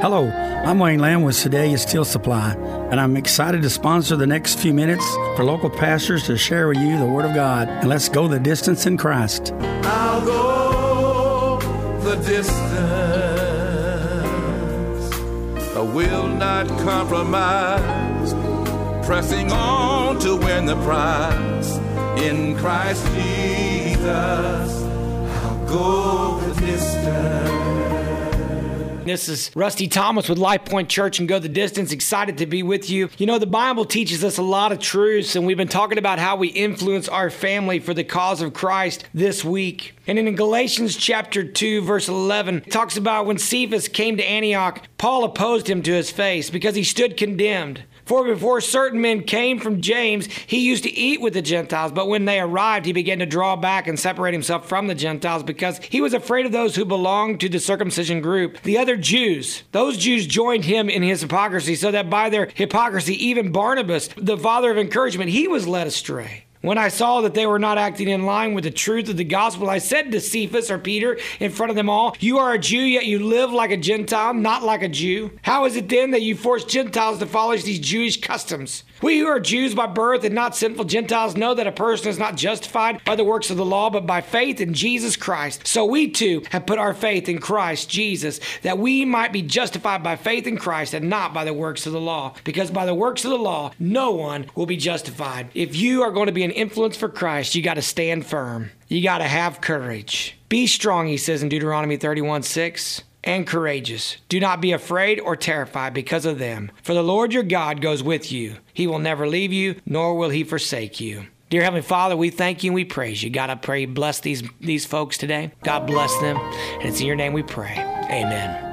Hello, I'm Wayne Lamb with Sedalia Steel Supply, and I'm excited to sponsor the next few minutes for local pastors to share with you the Word of God. And let's go the distance in Christ. I'll go the distance. I will not compromise, pressing on to win the prize. In Christ Jesus, I'll go the distance. This is Rusty Thomas with Life Point Church and Go the Distance. Excited to be with you. You know, the Bible teaches us a lot of truths, and we've been talking about how we influence our family for the cause of Christ this week. And in Galatians chapter 2, verse 11, it talks about when Cephas came to Antioch, Paul opposed him to his face because he stood condemned. For before certain men came from James, he used to eat with the Gentiles, but when they arrived, he began to draw back and separate himself from the Gentiles because he was afraid of those who belonged to the circumcision group. The other Jews, those Jews joined him in his hypocrisy, so that by their hypocrisy, even Barnabas, the father of encouragement, he was led astray. When I saw that they were not acting in line with the truth of the gospel, I said to Cephas, or Peter, in front of them all, "You are a Jew, yet you live like a Gentile, not like a Jew. How is it then that you force Gentiles to follow these Jewish customs? We who are Jews by birth and not sinful Gentiles know that a person is not justified by the works of the law, but by faith in Jesus Christ. So we too have put our faith in Christ Jesus, that we might be justified by faith in Christ and not by the works of the law. Because by the works of the law, no one will be justified." If you are going to be an influence for Christ, you got to stand firm. You got to have courage. Be strong, he says in Deuteronomy 31:6. And courageous. Do not be afraid or terrified because of them. For the Lord your God goes with you. He will never leave you, nor will he forsake you. Dear Heavenly Father, we thank you and we praise you. God, I pray you bless these folks today. God bless them. And it's in your name we pray. Amen.